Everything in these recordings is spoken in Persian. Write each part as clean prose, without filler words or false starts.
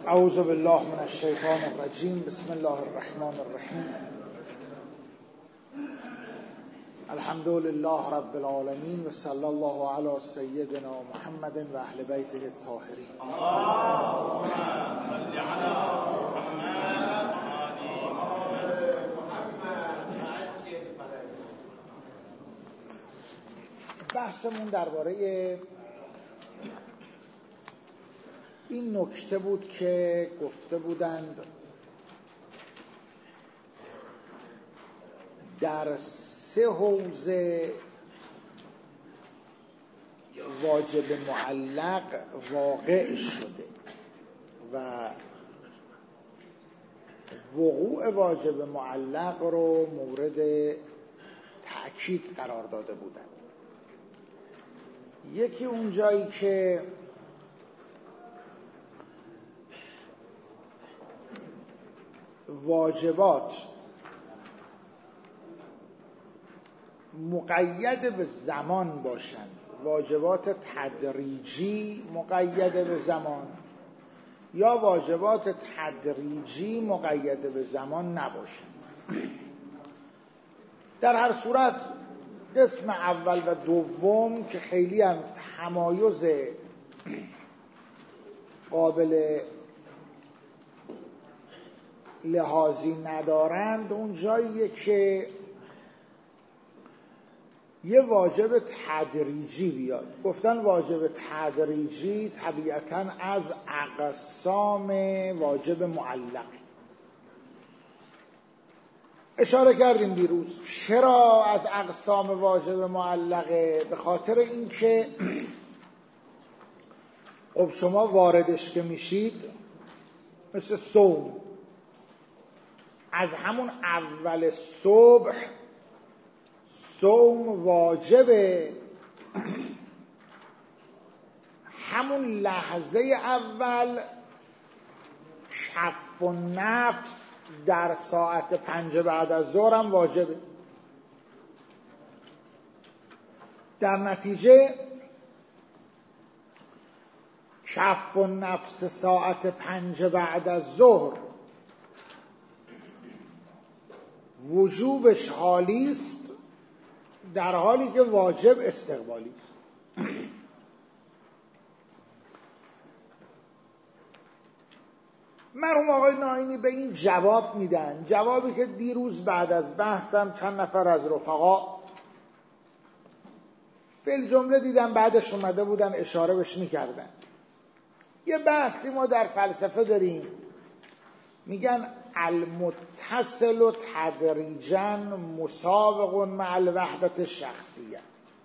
اعوذ بالله من الشیطان الرجیم. بسم الله الرحمن الرحیم. الحمد لله رب العالمین و صلی الله علی سیدنا محمد و اهل بیته الطاهرین. اللهم صل علی بحثمون درباره این نکته بود که گفته بودند در 3 حوزه واجب معلق واقع شده و وقوع واجب معلق رو مورد تأکید قرار داده بودند. یکی اون جایی که واجبات مقید به زمان باشند، واجبات تدریجی مقید به زمان یا واجبات تدریجی مقید به زمان نباشند. در هر صورت قسم اول و دوم که خیلی هم تمایز قابل لحاظی ندارند، اون جاییه که یه واجب تدریجی بیاد. گفتن واجب تدریجی طبیعتاً از اقسام واجب معلق. اشاره کردیم دیروز چرا از اقسام واجب معلقه. به خاطر اینکه خب شما واردش که میشید مثل صوم، از همون اول صبح صوم واجبه، همون لحظه اول کف و نفس در ساعت 5 بعد از ظهر هم واجبه. در نتیجه کف و نفس ساعت 5 بعد از ظهر وجوبش حالی است، در حالی که واجب استقبالی است. مرحوم آقای ناینی به این جواب میدن، جوابی که دیروز بعد از بحثم چند نفر از رفقا فی جمله دیدم بعدش اومده بودن اشاره بهش میکردن. یه بحثی ما در فلسفه داریم، میگن المتصل تدریجا مسابق مع الوحدت الشخصیه.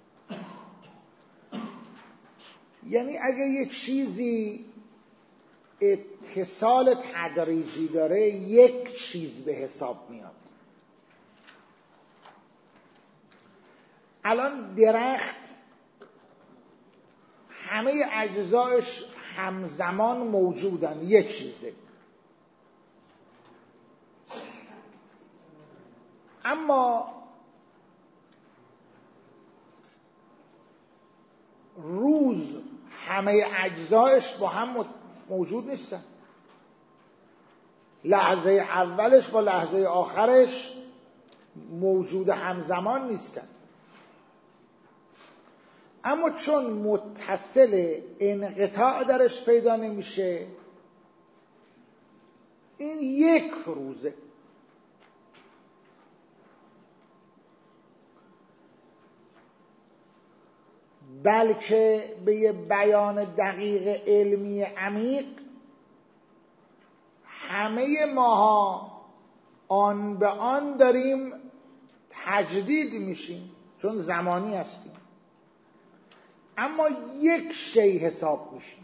یعنی اگه یه چیزی اتصال تدریجی داره یک چیز به حساب میاد. الان درخت همه اجزایش همزمان موجودن، یه چیزه، اما روز همه اجزایش با هم موجود نیستن، لحظه اولش با لحظه آخرش موجود همزمان نیستن. اما چون متصل انقطاع درش پیدا نمیشه، این یک روزه. بلکه به یه بیان دقیق علمی عمیق، همه ماها آن به آن داریم تجدید میشیم چون زمانی هستیم، اما یک شی حساب میشیم.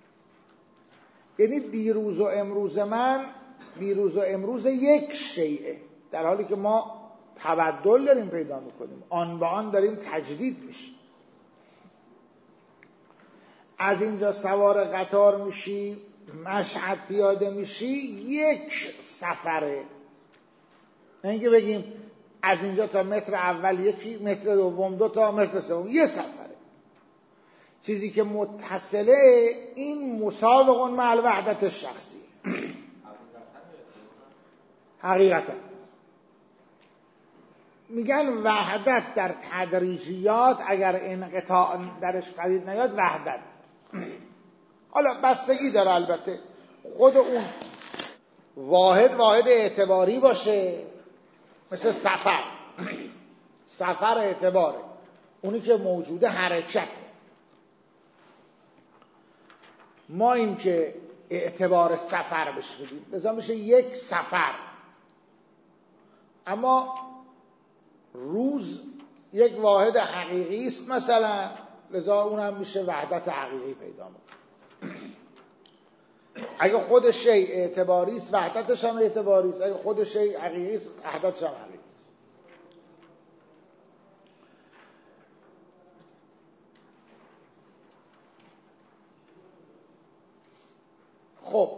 یعنی دیروز و امروز من، دیروز و امروز یک شیئه، در حالی که ما تبدل داریم پیدا میکنیم، آن به آن داریم تجدید میشیم. از اینجا سوار قطار میشی، مشهد پیاده میشی، یک سفره. اینکه بگیم از اینجا تا متر اول یکی، متر دوم 2 تا، متر سوم یه سفره. چیزی که متصله این مسابق مع الوحدت الشخصی. حقیقتا میگن وحدت در تدریجیات اگر انقطاع درش پدید نیاد وحدت. حالا بستگی داره البته خود اون واحد اعتباری باشه، مثل سفر اعتباره، اونی که موجوده حرکته. ما این که اعتبار سفر بهش میدیم، لذا میشه یک سفر. اما روز یک واحد حقیقی است مثلا، لذا اونم میشه وحدت حقیقی پیدا میکنه. اگه خود شیء اعتباری است وحدتش هم اعتباری است، اگه خود شیء حقیقی است وحدتش هم حقیقی است. خب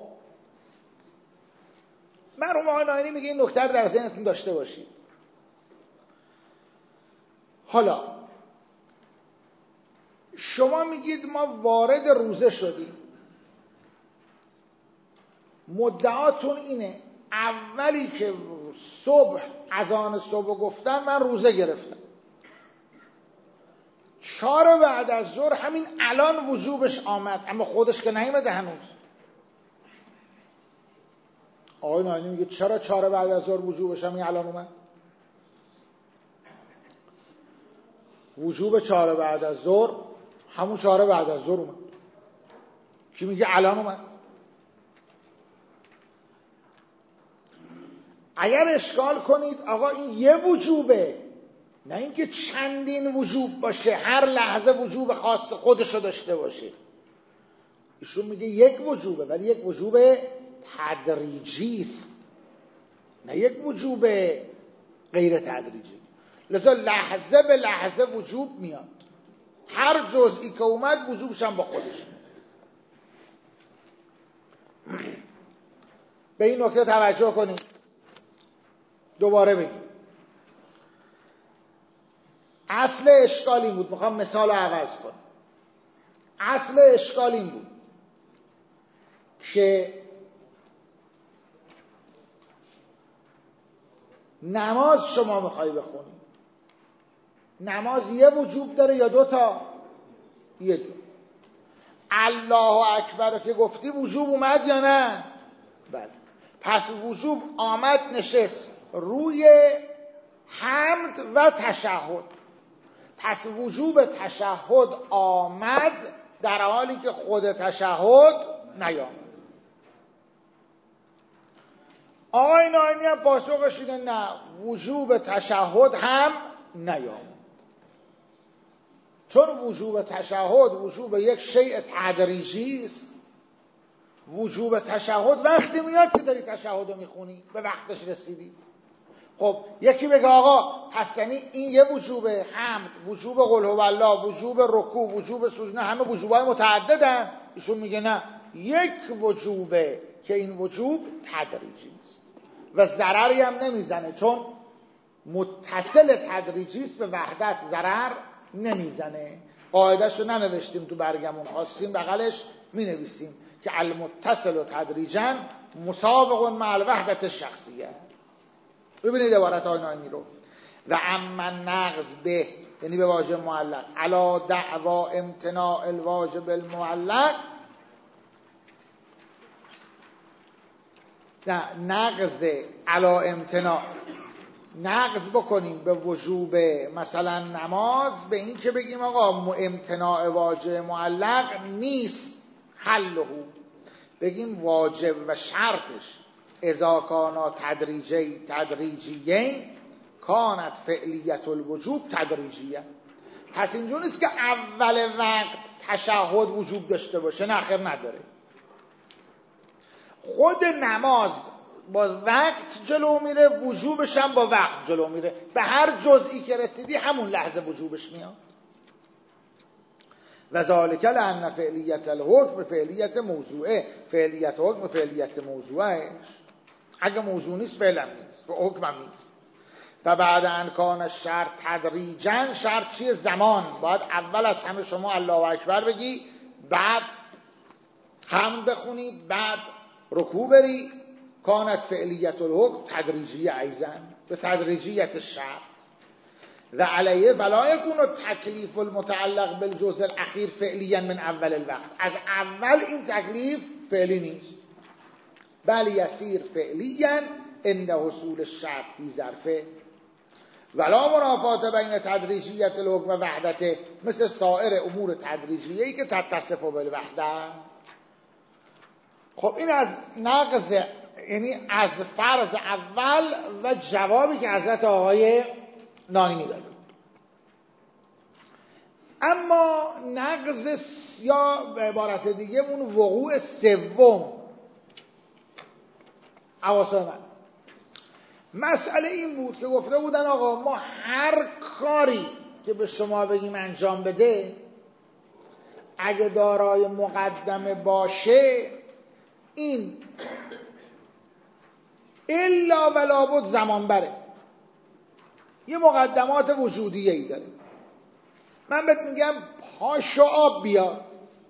مرحوم آقای ناینی میگه این نکته رو در ذهنتون داشته باشید. حالا شما میگید ما وارد روزه شدیم، مدعاتون اینه اولی که صبح اذان صبح گفتن من روزه گرفتم، 4 بعد از ظهر همین الان وجوبش آمد، اما خودش که نیامده هنوز. آقای ناینی میگه چرا 4 بعد از ظهر وجوبش همین الان اومد؟ وجوب 4 بعد از ظهر همون 4 بعد از ظهر اومد. کی میگه الان اومد؟ اگر اشکال کنید آقا این یه وجوبه، نه اینکه چندین وجوب باشه، هر لحظه وجوب خاص خودشو داشته باشه. ایشون میگه یک وجوبه، ولی یک وجوب تدریجی است، نه یک وجوب غیر تدریجی. لذا لحظه به لحظه وجوب میاد، هر جزئی که اومد وجوبش هم با خودش. به این نکته توجه کنید. دوباره بگیم اصل اشکال این بود، میخوام مثال رو عوض کنم. اصل اشکال این بود که نماز شما میخوای بخونی، نماز یه وجوب داره یا 2 تا؟ یه دو. الله اکبر که گفتی وجوب اومد یا نه؟ بله. پس وجوب آمد نشست روی حمد و تشهد. پس وجوب تشهد آمد در حالی که خود تشهد نیامد. آقای ناینی هم پاسخش اینه نه، وجوب تشهد هم نیامد، چون وجوب تشهد وجوب یک شیء تدریجی است. وجوب تشهد وقتی میاد که داری تشهد رو میخونی، به وقتش رسیدی. خب یکی بگه آقا پس یعنی این یه وجوبه، حمد، وجوب قل هو الله، وجوب رکوع، وجوب سجود، همه وجوبای متعددن. ایشون میگه نه، یک وجوبه که این وجوب تدریجی است و ضرری هم نمیزنه، چون متصل تدریجی است، به وحدت ضرر نمیزنه. قاعده‌شو ننوشتیم تو برگمون، خواستیم بغلش مینویسیم که المتصل و تدریجا مسابق مع الوحدت الشخصیه. ببینید عبارت های ناینی رو. و اما نقض به، یعنی به واژه معلق، علا دعوا امتناع الواجب المعلق، نه نقض علا امتناع، نقض بکنیم به وجوب مثلا نماز، به این که بگیم آقا امتناع واجب معلق نیست حله، بگیم واجب و شرطش اذا کانا تدریجیین کانت فعلیت الوجوب تدریجیه. پس اینجور نیست که اول وقت تشهد وجوب داشته باشه، نه خیر نداره. خود نماز با وقت جلو میره، وجوبش هم با وقت جلو میره، به هر جزئی که رسیدی همون لحظه وجوبش میاد. و ذالک لأن فعلیت الحکم فعلیت موضوعه، فعلیت حکم فعلیت موضوعه، اگه موضوع نیست فعلا نیست و حکم هم نیست. و بعد ان کان شرط تدریجا، شرط چیه؟ زمان. باید اول از همه شما الله اکبر بگی، بعد حمد بخونی، بعد رکوع بری، کانت فعلیت الحکم تدریجی ایزن به تدریجیت شرط و علیه ولا یکون التکلیف المتعلق بالجزء الاخیر فعلیا من اول الوقت. از اول این تکلیف فعلی نیست، بل یسیر فعلیا عند حصول الشرط فی ظرفه ولا منافات بین تدریجیت الحکم و وحدته، مثل سایر امور تدریجیه‌ای که تتصف بالوحده. خب این از نقض، یعنی از فرض اول و جوابی که حضرت آقای نانی داده بود. اما نقض یا به عبارت دیگه اون وقوع سوم حواسای من مسئله این بود که گفته بودن آقا ما هر کاری که به شما بگیم انجام بده اگه دارای مقدمه باشه این الا ولا بد زمان بره، یه مقدمات وجودیه ای داره. من بهت میگم پاشو آب بیار،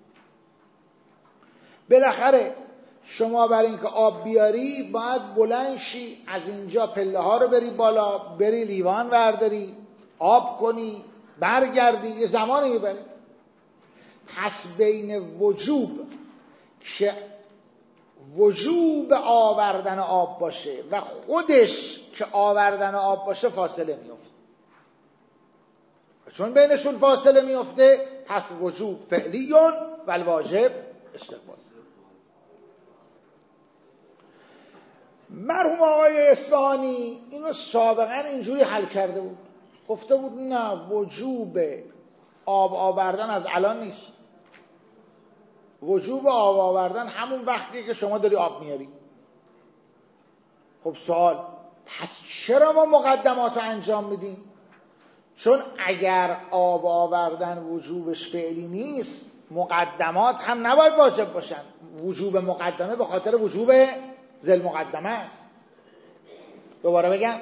بالاخره شما برای اینکه آب بیاری باید بلند شی، از اینجا پله ها رو بری بالا، بری لیوان ورداری، آب کنی، برگردی، یه زمانی میبره. پس بین وجوب که وجوب آوردن آب باشه و خودش که آوردن آب باشه فاصله میفته. چون بینشون فاصله میفته پس وجوب فعلیون و الواجب استقبال. مرحوم آقای اصفهانی اینو سابقا اینجوری حل کرده بود، گفته بود نه وجوب آب آوردن از الان نیست، وجوب آب آوردن همون وقتی که شما داری آب میاری. خب سوال، پس چرا ما مقدمات رو انجام میدیم؟ چون اگر آب آوردن وجوبش فعلی نیست مقدمات هم نباید واجب باشن. وجوب مقدمه به خاطر وجوب ذل مقدمه است. دوباره بگم،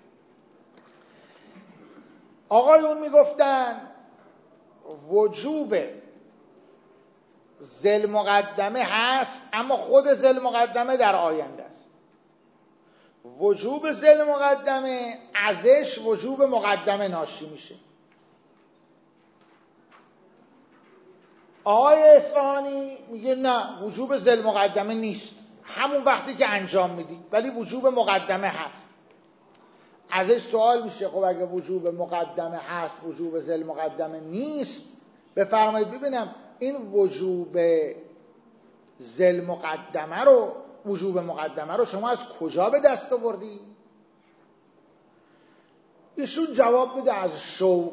آقایون میگفتن وجوب ذل مقدمه هست اما خود ذل مقدمه در آینده است. وجوب ذل مقدمه ازش وجوب مقدمه ناشی میشه. آقای اصفهانی میگه نه وجوب ذل مقدمه نیست، همون وقتی که انجام میدی، ولی وجوب مقدمه هست. ازش سوال میشه خب اگه وجوب مقدمه هست وجوب ذل مقدمه نیست، بفرمایید ببینم این وجوب ذل مقدمه رو، وجوب مقدمه رو شما از کجا به دست آوردی؟ ایشون جواب میده از شوق.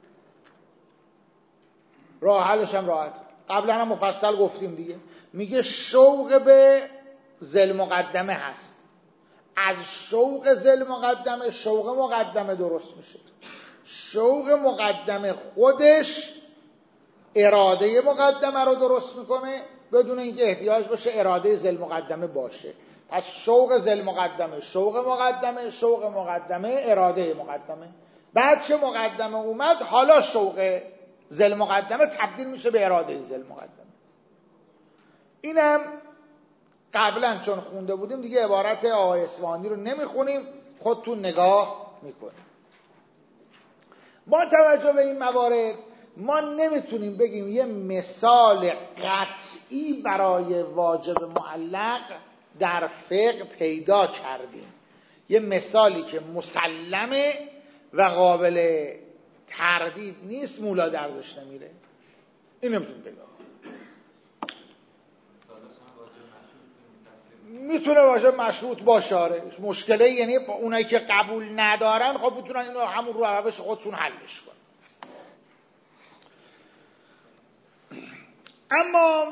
راه حلش هم راحت، قبلا هم مفصل گفتیم دیگه. میگه شوق به ذل مقدمه هست، از شوق ذل مقدمه شوق مقدمه درست میشه. شوق مقدمه خودش اراده مقدمه رو درست میکنه بدون اینکه احتیاج باشه اراده ذل مقدمه باشه. پس شوق ذل مقدمه شوق مقدمه، شوق مقدمه اراده مقدمه. بعد که مقدمه اومد حالا شوق ذل مقدمه تبدیل میشه به اراده ذل مقدمه. اینم قبلا چون خونده بودیم دیگه عبارت آقای اصفهانی رو نمیخونیم، خودتون نگاه میکنیم. با توجه به این موارد ما نمیتونیم بگیم یه مثال قطعی برای واجب معلق در فقه پیدا کردیم، یه مثالی که مسلمه و قابل تردید نیست، مولا درزش نمیره. این نمیتونیم پیدا کنیم. میتونه واجب مشروط باشه، آره مشکله، یعنی اونایی که قبول ندارن خب میتونن اینو همون رو روش خودشون حلش کنن. اما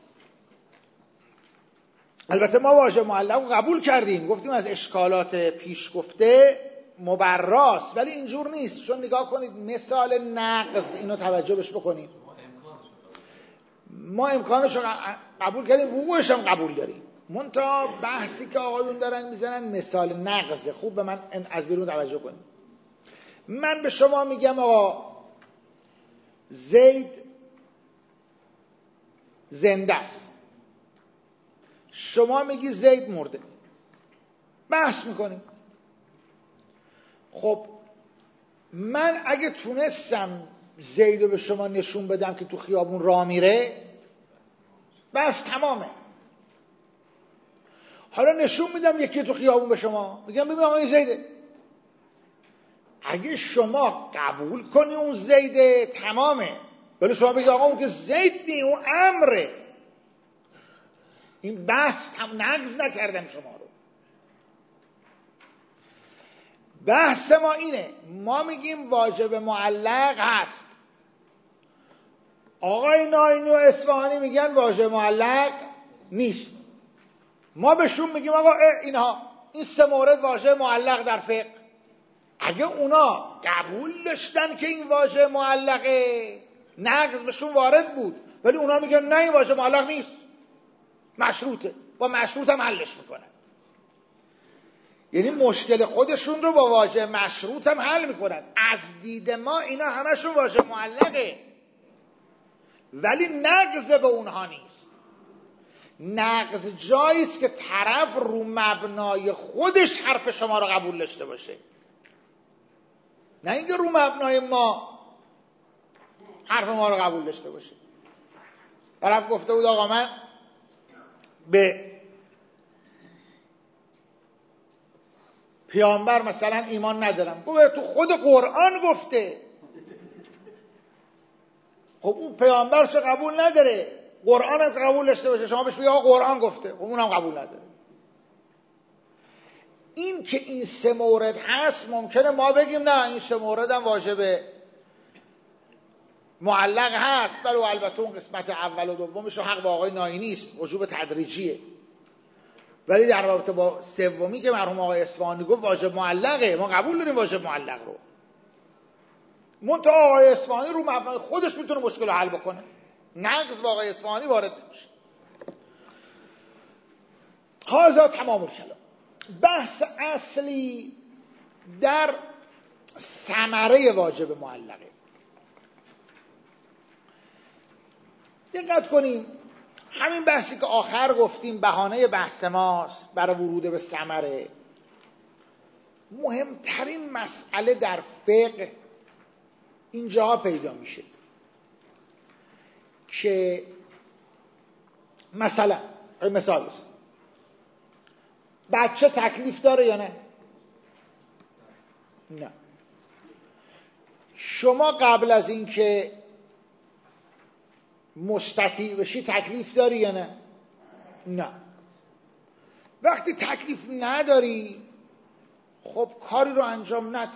البته ما واجب معلق قبول کردیم، گفتیم از اشکالات پیش گفته مبراست، ولی اینجور نیست. چون نگاه کنید مثال نقض، اینو توجه بهش بکنید، ما امکانش رو قبول کردیم، وقوعش هم قبول داریم. منتها بحثی که آقایون دارن میزنن مثال نقضه. خوب به من از بیرون توجه کنید. من به شما میگم آقا زید زنده است، شما میگی زید مرده. بحث میکنیم. خب من اگه تونستم زیدو به شما نشون بدم که تو خیابون راه میره، بس تمامه. حالا نشون میدم یکی تو خیابون به شما، میگم ببین آقا این زیده. اگه شما قبول کنی اون زیده تمامه، ولی شما بگی آقا اون که زید نی، اون امره. این بحث نقض نکردم شما رو. بحث ما اینه، ما میگیم واجب معلق هست، آقای ناینی و اصفهانی میگن واجب معلق نیست. ما بهشون میگیم آقا اینها این سه مورد واجب معلق در فقه. اگه اونا قبول داشتن که این واجب معلقه، نقض بهشون وارد بود، ولی اونا میگن نه این واجب معلق نیست، مشروطه، با مشروط هم حلش میکنن. یعنی مشکل خودشون رو با واژه مشروط هم حل میکنن. از دید ما اینا همشون واژه معلقه، ولی نقض به اونها نیست. نقض جاییست که طرف رو مبنای خودش حرف شما رو قبول داشته باشه، نه اینکه رو مبنای ما حرف ما رو قبول داشته باشه. طرف گفته بود آقا من به پیامبر مثلا ایمان ندارم. گفت تو خود قرآن گفته. خب اون پیامبرش قبول نداره، قرآن هم قبول داشته باشه، شما بهش بگید آقا قرآن گفته، خب اونم قبول نداره. این که این سه مورد هست، ممکنه ما بگیم نه این سه مورد هم واجب معلق هست، ولی البته اون قسمت اول و دومش حق با آقای ناینی است، وجوب تدریجیه. ولی در رابطه با سومی که مرحوم آقای اصفهانی گفت واجب معلقه، ما قبول داریم واجب معلق رو. منتها آقای اصفهانی رو مبنای خودش میتونه مشکل رو حل بکنه، نقض با آقای اصفهانی وارد نمیشه. هذا تمام الکلام. بحث اصلی در ثمره واجب معلقه. دقت کنیم، همین بحثی که آخر گفتیم بهانه بحث ماست برای ورود به ثمره. مهمترین مسئله در فقه اینجا پیدا میشه که مثلا مثال بزن، بچه تکلیف داره یا نه؟ نه. شما قبل از این که مستطیع بشی تکلیف داری یا نه؟ نه. وقتی تکلیف نداری، خب کاری رو انجام نده.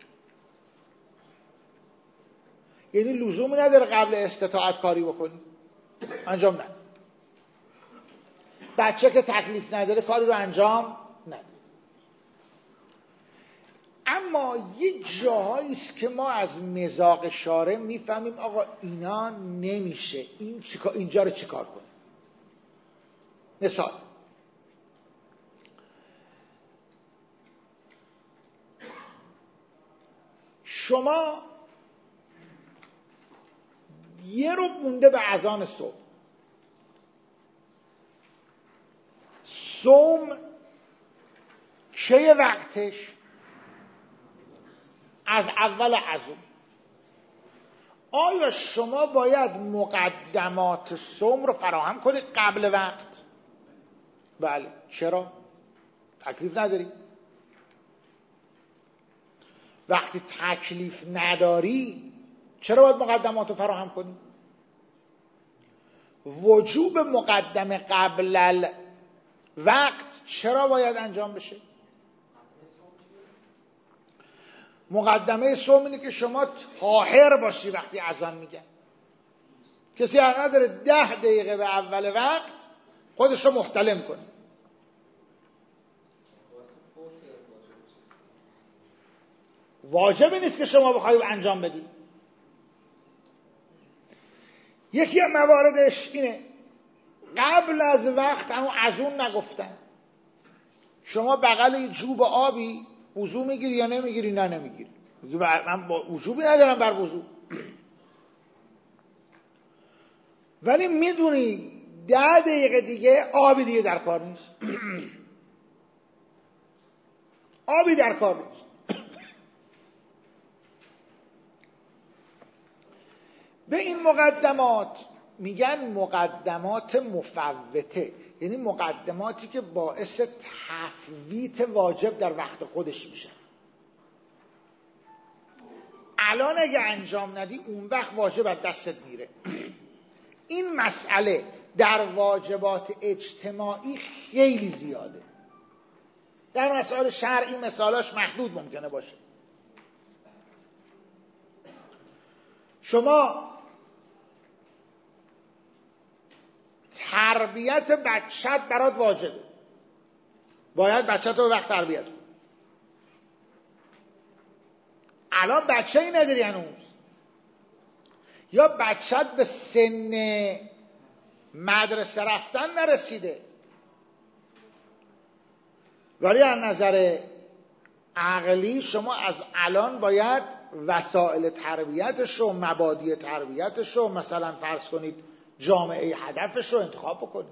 یعنی لزومی نداره قبل استطاعت کاری بکنی، انجام نده. بچه که تکلیف نداره کاری رو انجام نده. اما یه جاهایی است که ما از مذاق شارع میفهمیم آقا اینا نمیشه، اینجا رو چیکار کنیم. مثال، شما یه رو مونده به اذان صبح، صوم چه وقتش؟ از اول عزوم. آیا شما باید مقدمات صوم رو فراهم کنید قبل وقت؟ بله. چرا؟ تکلیف نداری. وقتی تکلیف نداری چرا باید مقدمات رو فراهم کنی؟ وجوب مقدمه قبل وقت چرا باید انجام بشه؟ مقدمه صوم اینه که شما طاهر باشی وقتی اذان میگن. کسی حق نداره 10 دقیقه به اول وقت خودش رو محتلم کنه. واجبی نیست که شما بخواید انجام بدید. یکی از مواردش اینه قبل از وقت همون اذون نگفتن، شما بغل یه جوب آبی وضو میگیری یا نمیگیری؟ نه نمیگیری. میگی من با وجوبی ندارم بر وضو. ولی میدونی 10 دقیقه دیگه آبی دیگه در کار نیست. آبی در کار نیست. به این مقدمات میگن مقدمات مفوته، یعنی مقدماتی که باعث تفویت واجب در وقت خودش میشه. الان اگه انجام ندی اون وقت واجب از دستت میره. این مسئله در واجبات اجتماعی خیلی زیاده. در مسائل شرعی مثالاش محدود ممکنه باشه. شما تربیت بچت برات واجبه، باید بچت رو به وقت تربیت کن. الان بچه ای نداری هنوز، یا بچت به سن مدرسه رفتن نرسیده، ولی از نظر عقلی شما از الان باید وسایل تربیتش رو، مبادی تربیتش رو، مثلا فرض کنید جامعه هدفش رو انتخاب بکنید.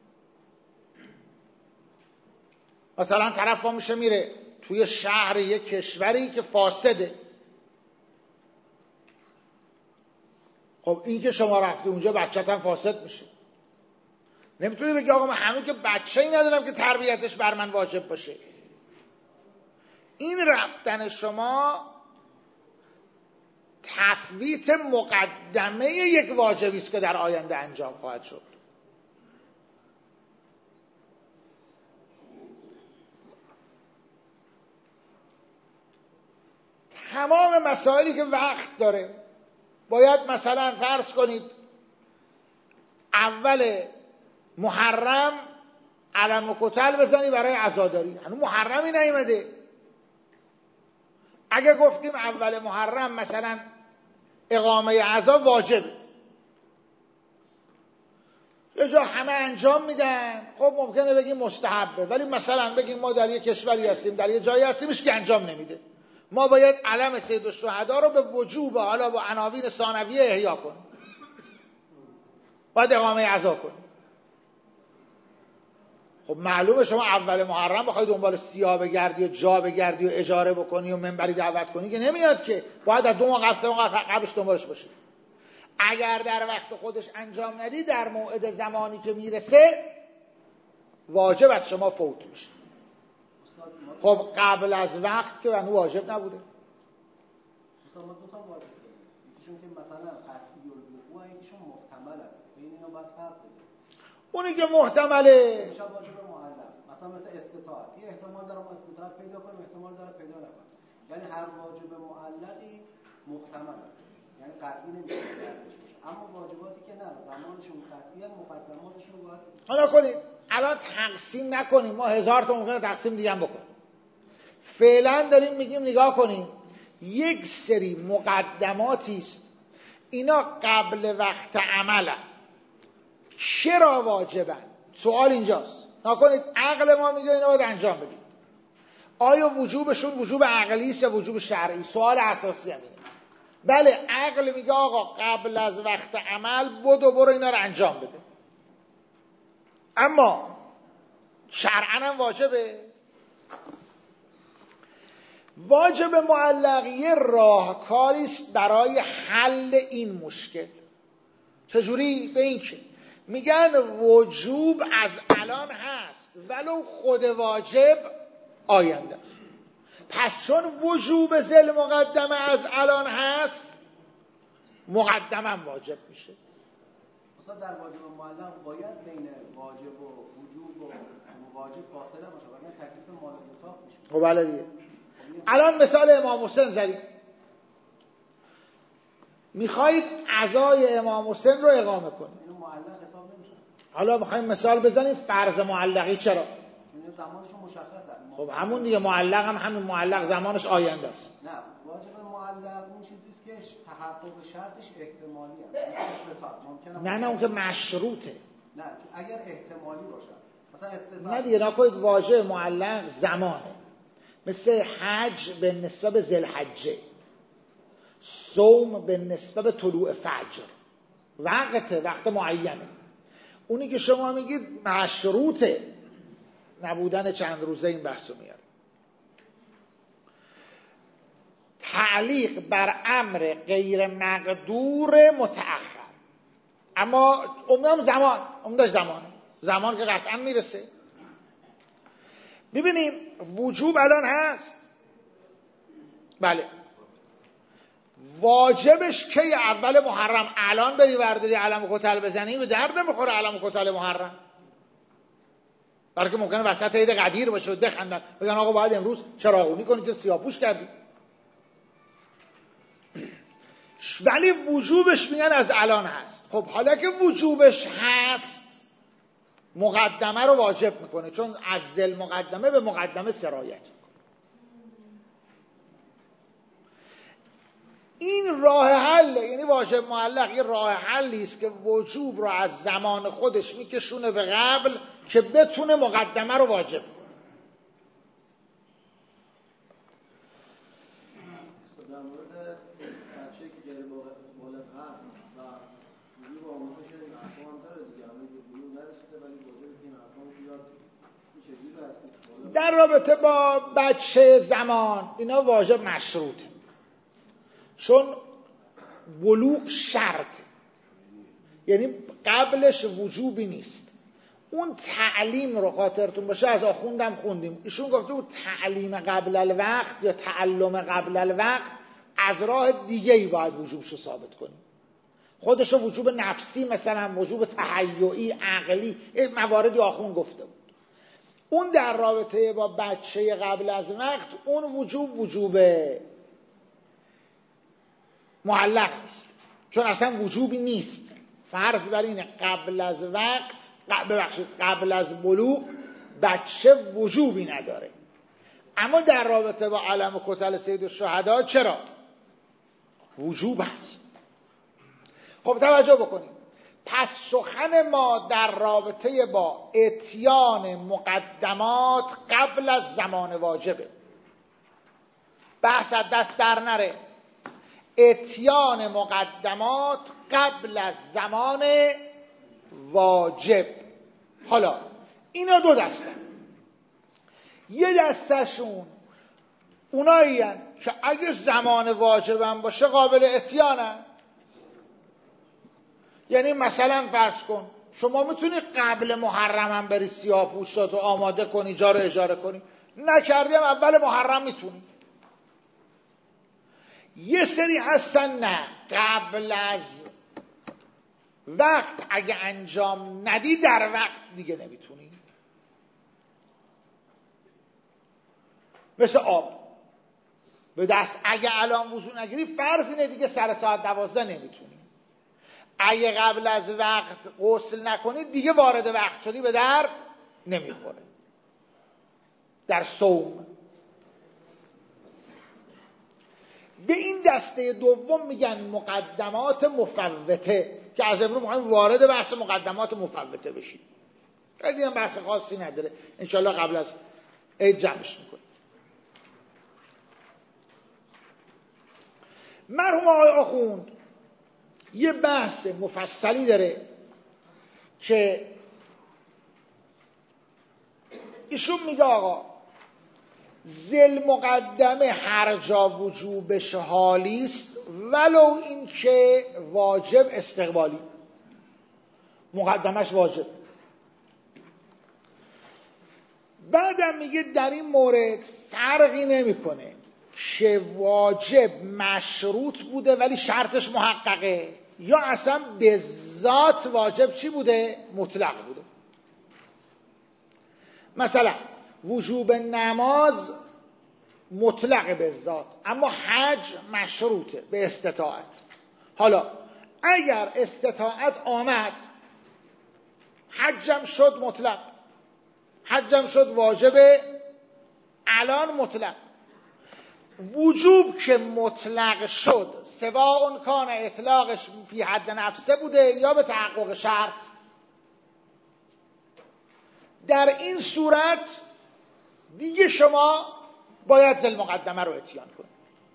مثلا طرف ها میشه میره توی شهر یک کشوری که فاسده، خب این که شما رفتی اونجا بچت هم فاسد میشه. نمیتونی بگی آقا من همین که بچه ای ندارم که تربیتش بر من واجب باشه. این رفتن شما تفویت مقدمه یک واجبی است که در آینده انجام خواهد شد. تمام مسائلی که وقت داره، باید مثلا فرض کنید اول محرم علم و کتل بزنی برای عزاداری، هنوز محرمی نیومده. اگه گفتیم اول محرم مثلا اقامه عزا واجبه، یه جا همه انجام میدن، خب ممکنه بگیم مستحبه، ولی مثلا بگیم ما در یه کشوری هستیم، در یه جایی هستیم هیچ که انجام نمیده، ما باید علم سید الشهدا رو به وجوب حالا با عناوین ثانویه احیا کنیم، باید اقامه عزا کنیم. خب معلومه شما اول محرم بخوای دنبال سیاه بگردی و جا بگردی و اجاره بکنی و منبری دعوت کنی که نمیاد، که باید از 2 ماه قبل 3 ماه قبلش دنبالش باشی. اگر در وقت خودش انجام ندی، در موعد زمانی که میرسه واجب از شما فوت میشه. خب قبل از وقت که هنوز واجب نبوده. مثلا ما 2 تا واجب داریم، یکیشون که مثلا قطعی الوقوع، یکیشون محتمل است. بین اینا باید فرق بده. اونی که محتمله میشه واجب معلق، مثل استطاعت، یه احتمال داره ما استطاعت پیدا کنیم، احتمال داره پیدا نکنیم. یعنی هر واجب معلقی محتمل است، یعنی قطعی نمیشه کردش. اما واجباتی که نه زمانشون قطعیه، مقدماتشون باید. حالا کنید الان تقسیم نکنیم، ما 1000 تا ممکنه تقسیم دیگه هم بکنیم. فعلا داریم میگیم نگاه کنیم، یک سری مقدماتی است اینا قبل وقت عملن، چرا واجبن؟ سوال اینجاست. نکنید عقل ما میگه اینا باید انجام بدید. آیا وجوبشون وجوب عقلی است یا وجوب شرعی؟ سوال اساسی همینه. بله عقل میگه آقا قبل از وقت عمل برو اینا رو انجام بده، اما شرعاً هم واجبه. واجب معلقیه راهکاری است برای حل این مشکل. چجوری؟ به این که میگن وجوب از الان هست ولو خود واجب آینده است. پس چون وجوب ذل مقدمه از الان هست، مقدمم واجب میشه. مثلا در واجب معلق باید بین واجب و وجوب و واجب فاصله باشه، وگرنه تکلیف مال مطاق میشه. خب بله دیگه. الان مثال امام حسین زدیم، میخواید عزای امام حسین رو اقامه کنید، اینو معلق حساب نمیشه. حالا میخوایم مثال بزنیم فرض معلقی. چرا؟ چون زمانش مشخصه. خب همون دیگه معلق هم همین معلق زمانش آینده است. نه واجب معلق اون چیزی است که تحقق شرطش احتمالی است. نه اون که مشروطه. نه اگر احتمالی باشه مثلا استطاعت. نه دیگه نکنید واجب معلق زمانه، مثل حج به نسبت به ذوالحجه، صوم به نسبت به طلوع فجر، وقت معینه. اونی که شما میگید مشروطه، نبودن چند روزه این بحثو میاره. تعلیق بر امر غیر مقدور متأخر. اما عمدش زمان که قطعا میرسه. ببینیم وجوب الان هست، بله، واجبش که اول محرم. الان بری ورداری علم کتل بزنی به درد نمیخوره علم کتل محرم، بلکه ممکنه وسط عید قدیر باشه و بخندن بگن آقا باید امروز چراغونی کنید که سیاه‌پوش کردی. ولی وجوبش میگن از الان هست. خب حالا که وجوبش هست مقدمه رو واجب میکنه، چون از ذل مقدمه به مقدمه سرایت میکنه. این راه حل، یعنی واجب معلق یه راه حلی است که وجوب رو از زمان خودش میکشونه به قبل که بتونه مقدمه رو واجب کنه. در مورد بچه‌ای که غیر بالغ هست و وجوب آموزش این احکام هم داره دیگه، همین که بلوغ نرسیده ولی واجبه که این احکامش رو یاد این چجوری هست؟ در رابطه با بچه زمان اینا واجب مشروطه، چون بلوغ شرطه، یعنی قبلش وجوبی نیست. اون تعلیم رو خاطرتون باشه از آخوندم خوندیم، ایشون گفته بود تعلیم قبل الوقت یا تعلم قبل الوقت از راه دیگه‌ای باید وجوبشو ثابت کنیم. خودشو وجوب نفسی مثلا وجوب تهیعی عقلی مواردی آخوند گفته بود. اون در رابطه با بچه قبل از وقت اون وجوب معلق نیست، چون اصلا وجوبی نیست. فرض بر اینه قبل از وقت قبل از بلوغ بچه وجوبی نداره. اما در رابطه با علم و کتل سید الشهدا چرا؟ وجوب هست. خب توجه بکنیم، پس سخن ما در رابطه با اتیان مقدمات قبل از زمان واجبه. بحث از دست در نره، اتیان مقدمات قبل از زمان واجب. حالا اینا دو دستن، یه دستشون اونایی هن که اگه زمان واجبم باشه قابل اتیانن. یعنی مثلا فرض کن شما میتونی قبل محرمم بری سیاه‌پوشاتو آماده کنی، جا رو اجاره کنی، نکردیم اول محرم میتونی. یه سری هستن نه، قبل از وقت اگه انجام ندی در وقت دیگه نمیتونی. مثل آب به دست اگه الان وضو نگیری فرض اینه دیگه سر ساعت 12 نمیتونی. اگه قبل از وقت غسل نکنی دیگه وارد وقت شدی به درد نمیخوره. در صوم به این دسته دوم میگن مقدمات مفوته، که از امروز میخوایم وارد بحث مقدمات مفوته بشیم. خیلی هم بحث خاصی نداره، انشالله قبل از عید جمعش میکنیم. مرحوم آقای آخوند یه بحث مفصلی داره که ایشون میگه آقا ذل مقدمه هر جا وجوبش حالی است ولو این که واجب استقبالی، مقدمش واجب. بعدم میگه در این مورد فرقی نمیکنه که واجب مشروط بوده ولی شرطش محققه یا اصلا به ذات واجب چی بوده؟ مطلق بوده. مثلا وجوب نماز مطلق به ذات، اما حج مشروطه به استطاعت. حالا اگر استطاعت آمد حجم شد مطلق، حجم شد واجب الان مطلق. وجوب که مطلق شد سواء کان اطلاقش فی حد نفسه بوده یا به تحقق شرط، در این صورت دیگه شما باید ذل مقدمه رو اتیان کنید.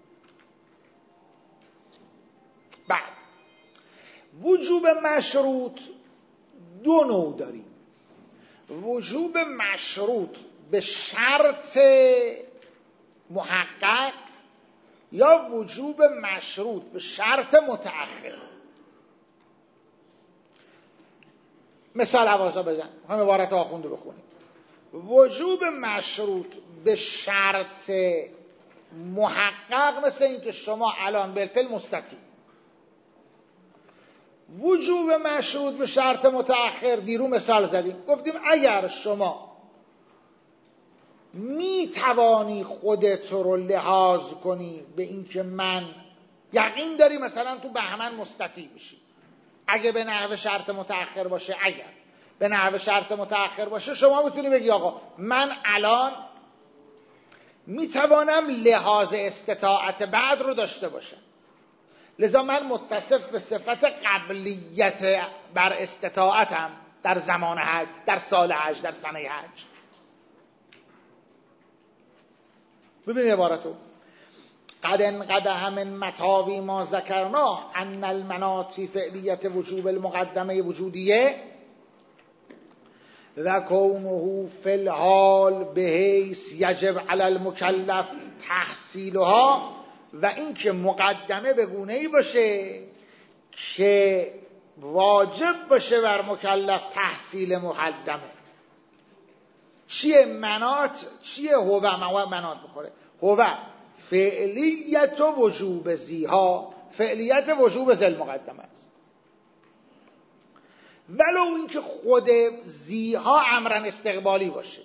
بعد وجوب مشروط دو نوع داریم. وجوب مشروط به شرط محقق یا وجوب مشروط به شرط متأخر. مثال حواسا بزن، هم عبارت آخونده بخونیم. وجوب مشروط به شرط محقق مثل این که شما الان بالفعل مستطیع. وجوب مشروط به شرط متأخر دیرو مثال زدیم، گفتیم اگر شما می توانی خودت رو لحاظ کنی به اینکه من یقین داری مثلا تو بهمن مستطیع میشی، اگه به نحو شرط متأخر باشه، اگر به نحو شرط متأخر باشه شما میتونی بگی آقا من الان میتوانم لحاظ استطاعت بعد رو داشته باشم، لذا من متصف به صفت قبلیت بر استطاعتم در زمان حج، در سال حج، در سنه حج. ببینید عبارتو: قد انقدح من مطاوی ما ذکرنا ان المناطی فعلیت وجوب المقدمه وجودیه و کونه فی الحال بحیث یجب علی المکلف تحصیلها، و این که مقدمه به گونه‌ای باشه که واجب باشه بر مکلف تحصیل مقدمه. چیه منات؟ چیه هو؟ منات بخوره. هو فعلیت و وجوب زیها، فعلیت وجوب زل مقدمه است، ولو اینکه خود زیها امرن استقبالی باشه.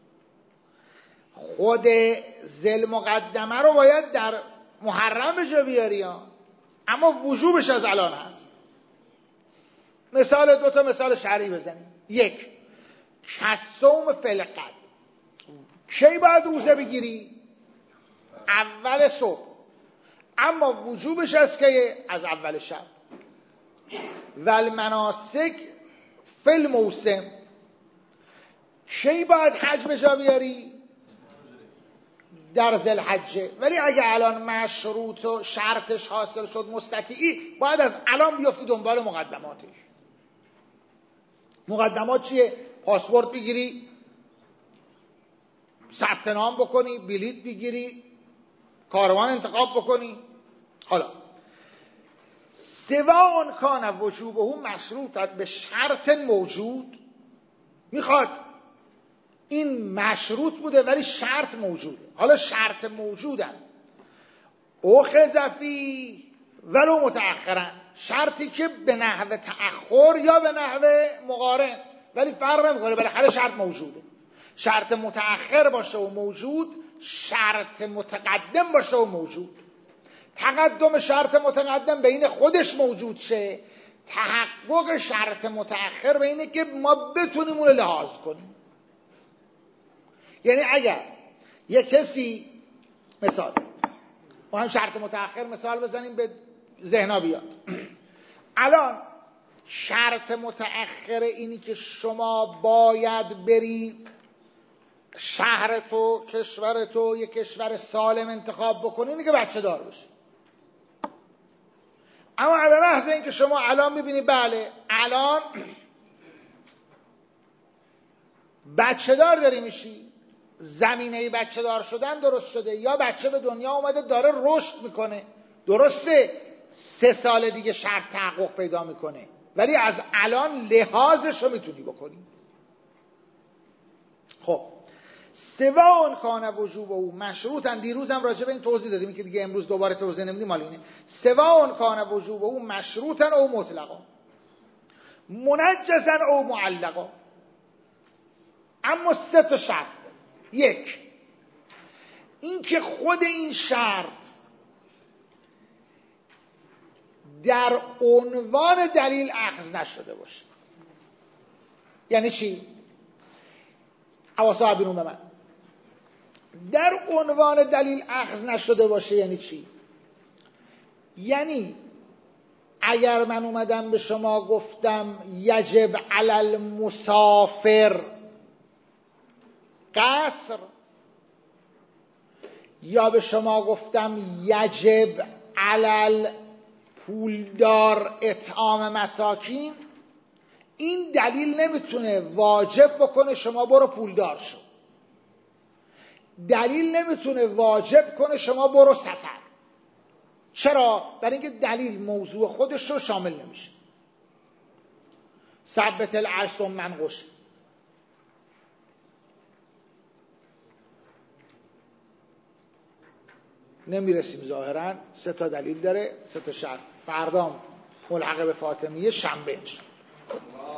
خود زل مقدمه رو باید در محرم به جا بیاری، اما وجوبش از الان هست. مثال 2 مثال شرعی بزنیم. 1 کصوم فلقد، کی باید روزه بگیری؟ اول صبح، اما وجوبش از که از اول شب. والمناسک فی الموسم، کی باید حج به جا بیاری؟ در ذوالحجه. ولی اگه الان مشروط و شرطش حاصل شد مستطیعی، باید از الان بیفتی دنبال مقدماتش. مقدمات چیه؟ پاسپورت بگیری، ثبت نام بکنی، بلیط بگیری، کاروان انتخاب بکنی. حالا سواء کان وجوبه مشروطا به شرط موجود، میخواد این مشروط بوده ولی شرط موجوده. حالا شرط موجودن اخذ فی ولو متأخرا، شرطی که به نحو تأخر یا به نحو مقارن، ولی فرق نمیکنه، بالاخره شرط موجوده. شرط متأخر باشه و موجود، شرط متقدم باشه و موجود. تقدم شرط متقدم بین خودش موجود شه، تحقق شرط متأخر به اینه که ما بتونیم اون رو لحاظ کنیم. یعنی اگر یک کسی، مثال ما هم شرط متأخر مثال بزنیم به ذهنا بیاد. الان شرط متأخر اینی که شما باید بری شهر تو، کشور تو، یک کشور سالم انتخاب بکنی، اینی که بچه دار بشی. اما به محض اینکه شما الان میبینی بله الان بچه دار داری میشی، زمینه بچه دار شدن درست شده، یا بچه به دنیا اومده داره رشد میکنه، درسته 3 سال دیگه شرط تحقق پیدا میکنه، ولی از الان لحاظش رو میتونی بکنی. خب سواء کان وجوبه مشروطا، دیروزم راجع به این توضیح دادیم که دیگه امروز دوباره توضیح نمیدیم. مال اینه سواء کان وجوبه مشروطا او مطلقا، منجزا او معلقا. اما 3 تا شرط. 1 این که خود این شرط در عنوان دلیل اخذ نشده باشه. یعنی چی؟ حواسا بینون به من. در عنوان دلیل اخذ نشده باشه یعنی چی؟ یعنی اگر من اومدم به شما گفتم یجب علی المسافر قصر، یا به شما گفتم یجب علی پولدار اطعام مساکین، این دلیل نمیتونه واجب بکنه شما برو پولدار شو، دلیل نمیتونه واجب کنه شما برو سفر. چرا؟ برای اینکه دلیل موضوع خودش رو شامل نمیشه. ثبت العرش منقوش. نمیرسیم ظاهرا. 3 تا دلیل داره، 3 تا شرط. فردا ملحق به فاطمیه، شنبه